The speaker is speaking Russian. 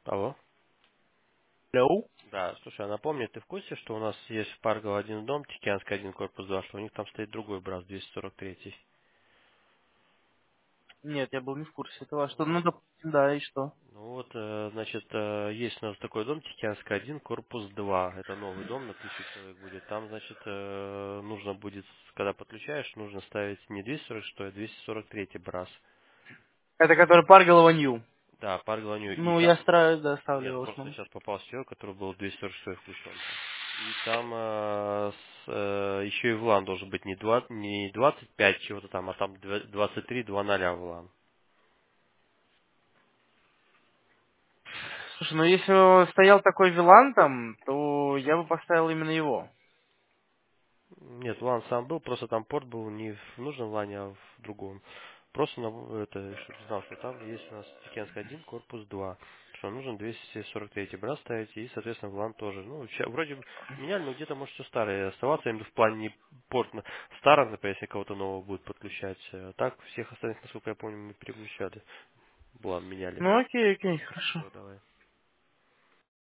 Алло. Hello? Да, слушай, а напомни, ты в курсе, что у нас есть в Паргово один дом, Тихоокеанский один, корпус 2, что у них там стоит другой брас, 243? Нет, я был не в курсе этого. Что, Ну, ну, допустим, да, и что? ну вот, значит, есть у нас такой дом, Тихоокеанский один, корпус 2. Это новый дом, на 1000 человек будет. Там, значит, нужно будет, когда подключаешь, нужно ставить не 246, а 243 брас. Это который Парголова Нью. Да, Паргово Нью. И Ну, я там, стараюсь, да, ставлю нет, его в просто основном. сейчас попался человек, который был 246 включен. И там еще и влан должен быть не 25 чего-то там, а там 23 2.0 влан. Слушай, ну если стоял такой Вилан там, то я бы поставил именно его. Нет, влан сам был, просто там порт был не в нужном влане, а в другом. Просто это, чтобы ты знал, что там есть у нас Тикенск один, корпус 2, что нужно 243 брат ставить, и, соответственно, влан тоже. Ну, вроде бы меняли, но где-то может все старое оставаться, именно в плане не порт старым, например, если кого-то нового будет подключать. Так, всех остальных, насколько я помню, мы переключали. Влан меняли. Ну, окей, окей, хорошо. Все, давай.